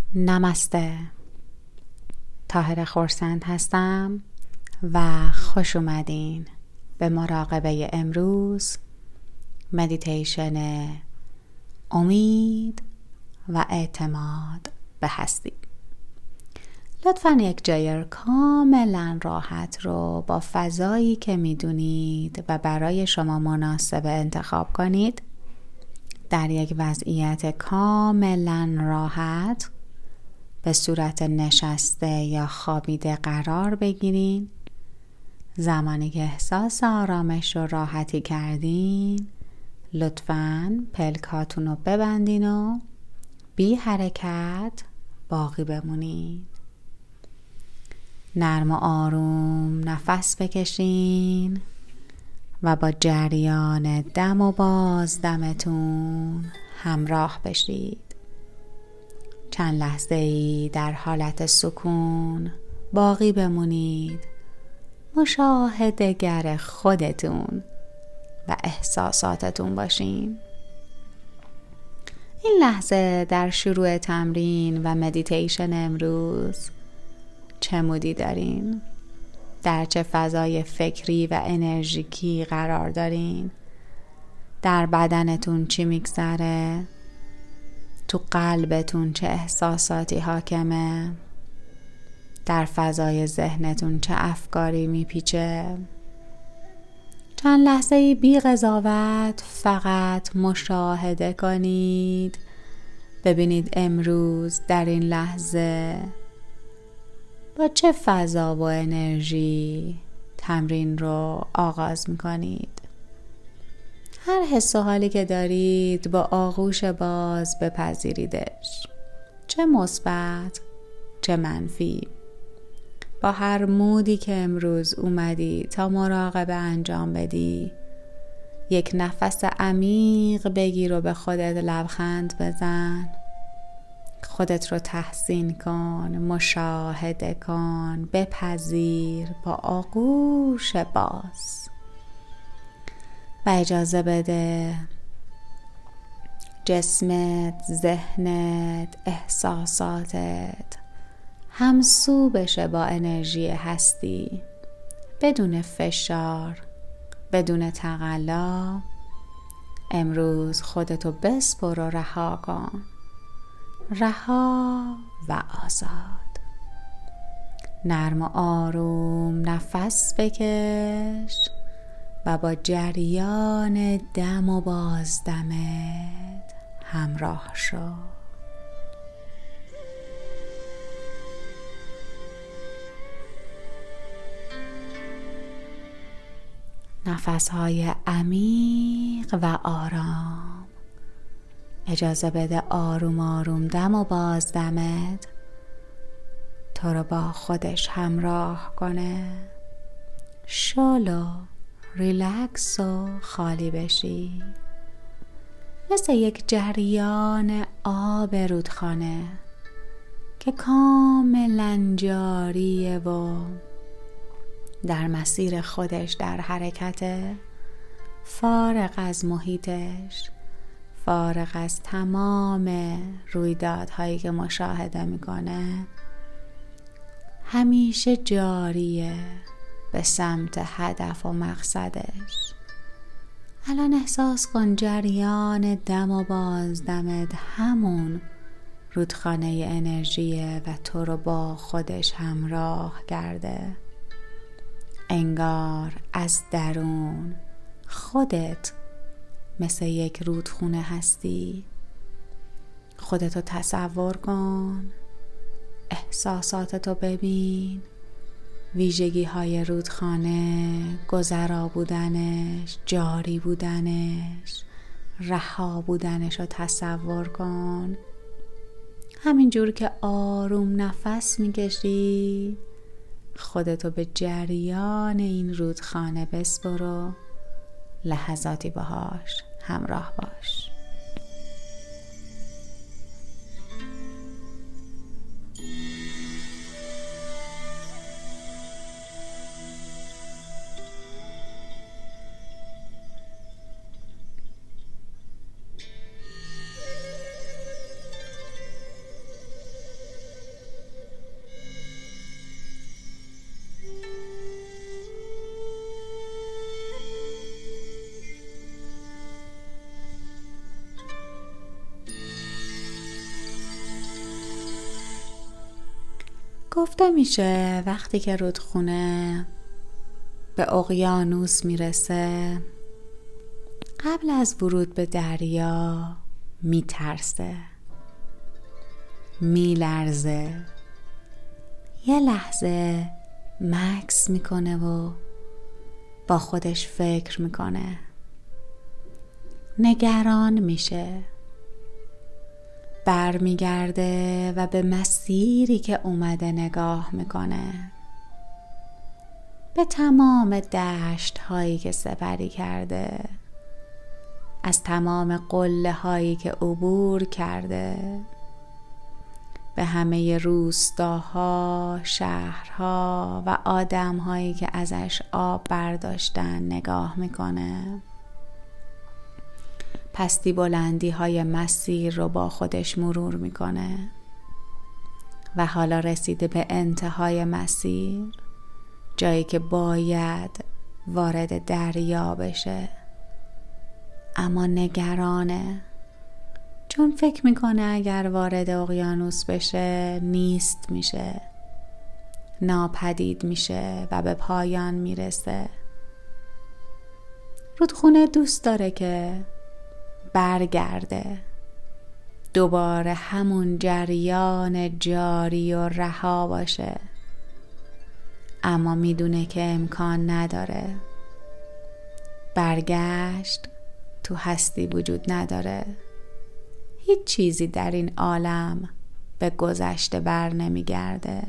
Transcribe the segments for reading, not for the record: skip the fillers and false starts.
نمسته. طاهره خورسند هستم و خوش اومدین به مراقبه امروز، مدیتیشن امید و اعتماد به هستی. لطفاً یک جای کاملا راحت رو با فضایی که میدونید و برای شما مناسبه انتخاب کنید. در یک وضعیت کاملا راحت به صورت نشسته یا خوابیده قرار بگیرین. زمانی که احساس آرامش و راحتی کردین، لطفاً پلکاتون رو ببندین و بی حرکت باقی بمونین. نرم و آروم نفس بکشین و با جریان دم و بازدمتون همراه بشید. چند لحظه ای در حالت سکون باقی بمونید، مشاهده‌گر خودتون و احساساتتون باشین. این لحظه در شروع تمرین و مدیتیشن امروز چه مودی دارین؟ در چه فضای فکری و انرژیکی قرار دارین؟ در بدنتون چی میگذره؟ تو قلبتون چه احساساتی حاکمه؟ در فضای ذهنتون چه افکاری میپیچه؟ چند لحظه بی قضاوت فقط مشاهده کنید. ببینید امروز در این لحظه با چه فضا و انرژی تمرین رو آغاز میکنید. هر حس و حالی که دارید با آغوش باز بپذیریدش، چه مثبت چه منفی. با هر مودی که امروز اومدی تا مراقبه انجام بدی، یک نفس عمیق بگیر و به خودت لبخند بزن. خودت رو تحسین کن، مشاهده کن، بپذیر با آغوش باز و اجازه بده جسمت، ذهنت، احساساتت همسو بشه با انرژی هستی، بدون فشار، بدون تقلا. امروز خودتو بسپر و رها کن، رها و آزاد. نرم و آروم نفس بکش و با جریان دم و بازدمت همراه شو. نفس‌های عمیق و آرام. اجازه بده آروم آروم دم و بازدمت تو رو با خودش همراه کنه. شلو، ریلکس و خالی بشی، مثل یک جریان آب رودخانه که کاملا جاریه و در مسیر خودش در حرکته، فارغ از محیطش، فارغ از تمام رویدادهایی که مشاهده میکنه، همیشه جاریه به سمت هدف و مقصدش. الان احساس کن جریان دم و بازدمت همون رودخانه انرژیه و تو رو با خودش همراه کرده. انگار از درون خودت مثل یک رودخونه هستی. خودتو تصور کن، احساساتتو ببین، ویژگی های رودخانه، گذرا بودنش، جاری بودنش، رها بودنش رو تصور کن. همینجور که آروم نفس میکشی، خودتو به جریان این رودخانه بسپر و لحظاتی باهاش همراه باش. گفته میشه وقتی که رودخونه به اقیانوس میرسه، قبل از ورود به دریا میترسه، میلرزه، یه لحظه مکث میکنه و با خودش فکر میکنه، نگران میشه، برمیگرده و به مسیری که اومده نگاه میکنه، به تمام دشت هایی که سپری کرده، از تمام قله هایی که عبور کرده، به همه روستاها، شهرها و آدم هایی که ازش آب برداشتن نگاه میکنه. پستی بلندی های مسیر رو با خودش مرور میکنه و حالا رسیده به انتهای مسیر، جایی که باید وارد دریا بشه، اما نگرانه، چون فکر میکنه اگر وارد اقیانوس بشه نیست میشه، ناپدید میشه و به پایان میرسه. رودخونه دوست داره که برگرده، دوباره همون جریان جاری و رها باشه، اما میدونه که امکان نداره. برگشت تو هستی وجود نداره. هیچ چیزی در این عالم به گذشته بر نمیگرده.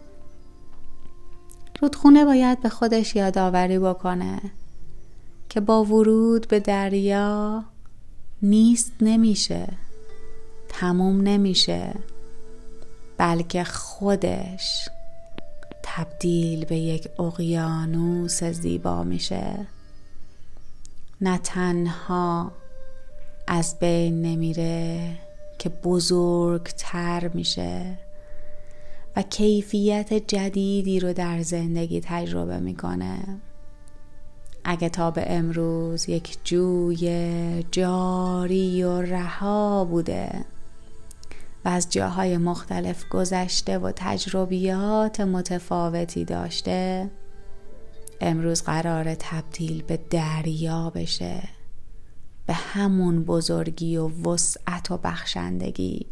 رودخونه باید به خودش یادآوری بکنه که با ورود به دریا نیست نمیشه، تموم نمیشه، بلکه خودش تبدیل به یک اقیانوس زیبا میشه. نه تنها از بین نمیره که بزرگتر میشه و کیفیت جدیدی رو در زندگی تجربه میکنه. اگه تا به امروز یک جوی جاری و رها بوده و از جاهای مختلف گذشته و تجربیات متفاوتی داشته، امروز قراره تبدیل به دریا بشه، به همون بزرگی و وسعت و بخشندگی.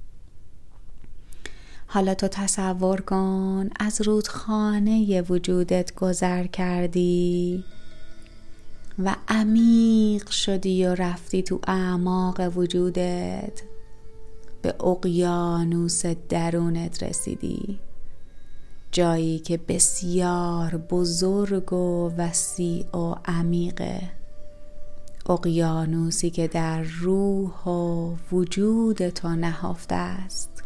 حالا تو تصور کن از رودخانه وجودت گذر کردی و عمیق شدی و رفتی تو اعماق وجودت، به اقیانوس درونت رسیدی، جایی که بسیار بزرگ و وسیع و عمیقه، اقیانوسی که در روح و وجود تو نهفته است.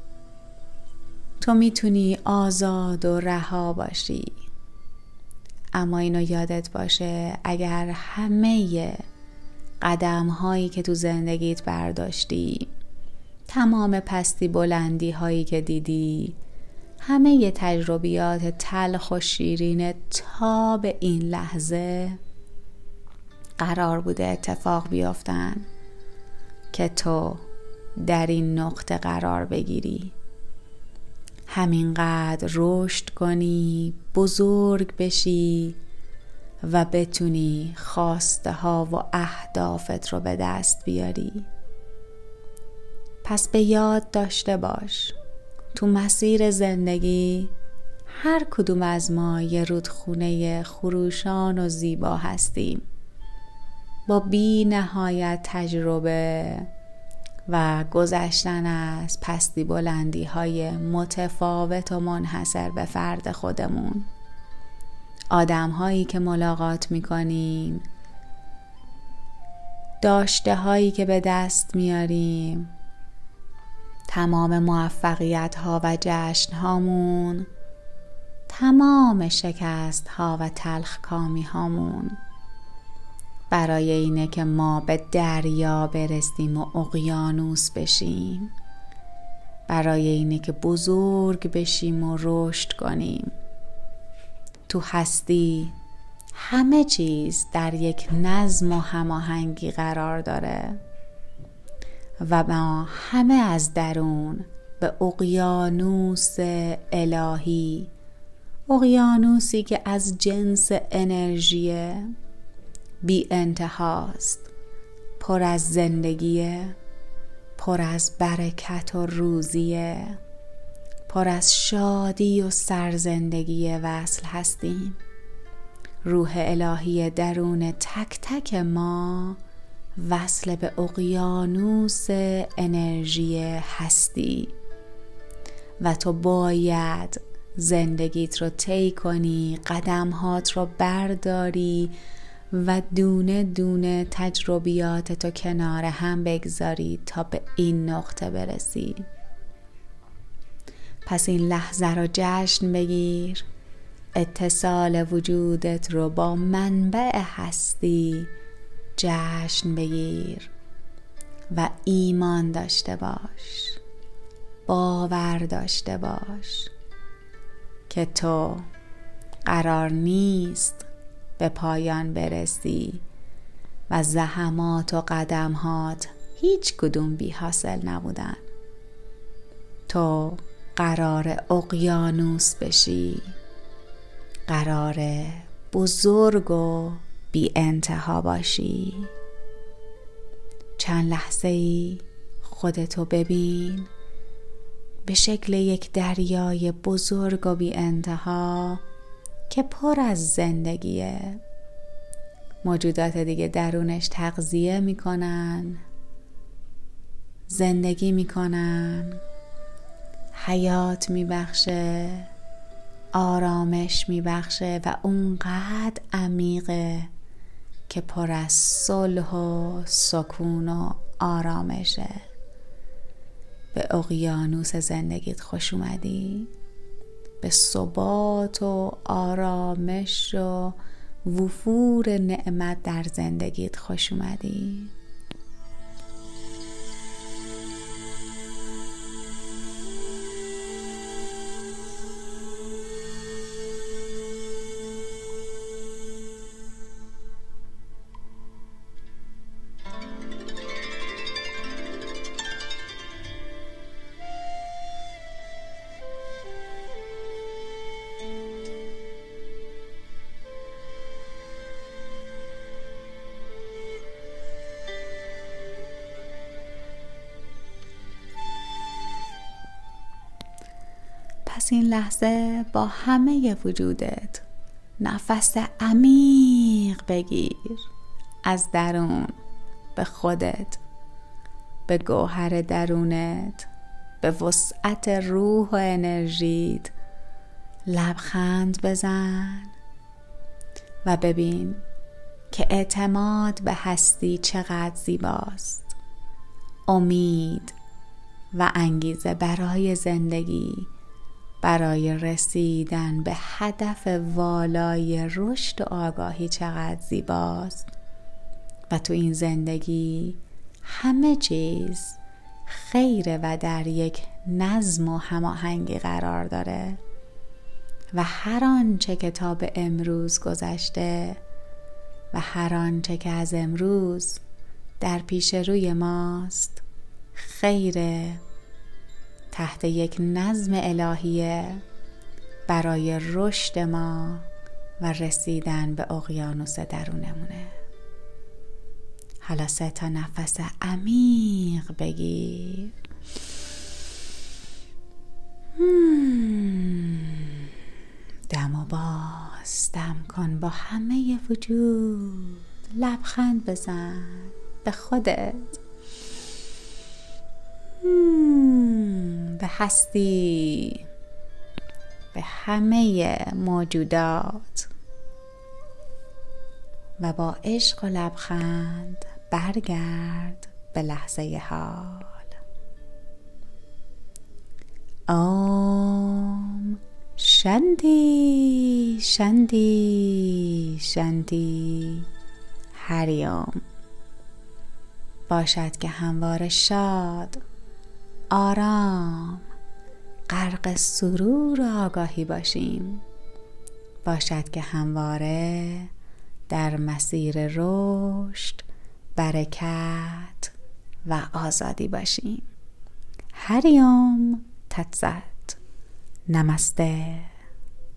تو میتونی آزاد و رها باشی، اما اینو یادت باشه اگر همه قدم هایی که تو زندگیت برداشتی، تمام پستی بلندی هایی که دیدی، همه تجربیات تلخ و شیرین تا به این لحظه قرار بوده اتفاق بیافتن که تو در این نقطه قرار بگیری، همینقدر رشد کنی، بزرگ بشی و بتونی خواسته ها و اهدافت رو به دست بیاری. پس به یاد داشته باش تو مسیر زندگی هر کدوم از ما یه رودخونه خروشان و زیبا هستیم، با بی نهایت تجربه و گذشتن از پستی بلندی های متفاوت و منحصر به فرد خودمون. آدم هایی که ملاقات میکنیم، داشته هایی که به دست میاریم، تمام موفقیت ها و جشن هامون، تمام شکست ها و تلخ کامی هامون، برای اینه که ما به دریا برسیم و اقیانوس بشیم، برای اینه که بزرگ بشیم و رشد کنیم. تو هستی همه چیز در یک نظم و هماهنگی قرار داره و ما همه از درون به اقیانوس الهی، اقیانوسی که از جنس انرژی بی انتهاست، پر از زندگیه، پر از برکت و روزیه، پر از شادی و سرزندگی وصل هستیم. روح الهی درون تک تک ما وصل به اقیانوس انرژی هستی و تو باید زندگیت رو طی کنی، قدمهات رو برداری و دونه دونه تجربیات تو کنار هم بگذاری تا به این نقطه برسی. پس این لحظه رو جشن بگیر، اتصال وجودت رو با منبع هستی جشن بگیر و ایمان داشته باش، باور داشته باش که تو قرار نیست به پایان برسی و زحمات و قدمهات هیچ کدوم بی حاصل نبودن. تو قرار اقیانوس بشی، قرار بزرگ و بی انتها باشی. چند لحظه ای خودتو ببین به شکل یک دریای بزرگ و بی انتها که پر از زندگیه. موجودات دیگه درونش تغذیه میکنن، زندگی میکنن، حیات میبخشه، آرامش میبخشه و اونقدر عمیقه که پر از صلح و سکون و آرامشه. به اقیانوس زندگیت خوش اومدی، به ثبات و آرامش و وفور نعمت در زندگیت خوش اومدی. پس این لحظه با همه وجودت نفس عمیق بگیر، از درون به خودت، به گوهر درونت، به وسعت روح و انرژیت لبخند بزن و ببین که اعتماد به هستی چقدر زیباست. امید و انگیزه برای زندگی، برای رسیدن به هدف والای رشد و آگاهی چقدر زیباست. و تو این زندگی همه چیز خیره و در یک نظم و هماهنگی قرار داره و هر آنچه که تا به امروز گذشته و هر آنچه که از امروز در پیش روی ماست خیره، تحت یک نظم الهیه برای رشد ما و رسیدن به اقیانوس درونمونه. حالا 3 تا نفس عمیق بگیر. دم و باز دم کن با همه وجود، لبخند بزن به خودت، به هستی، به همه موجودات و با عشق و لبخند برگرد به لحظه حال. اوم شانتی شانتی شانتی. هریوم. باشد که همواره شاد، آرام، غرق سرور و آگاهی باشیم. باشد که همواره در مسیر رشد، برکت و آزادی باشیم. هری اوم تت ست. نمسته.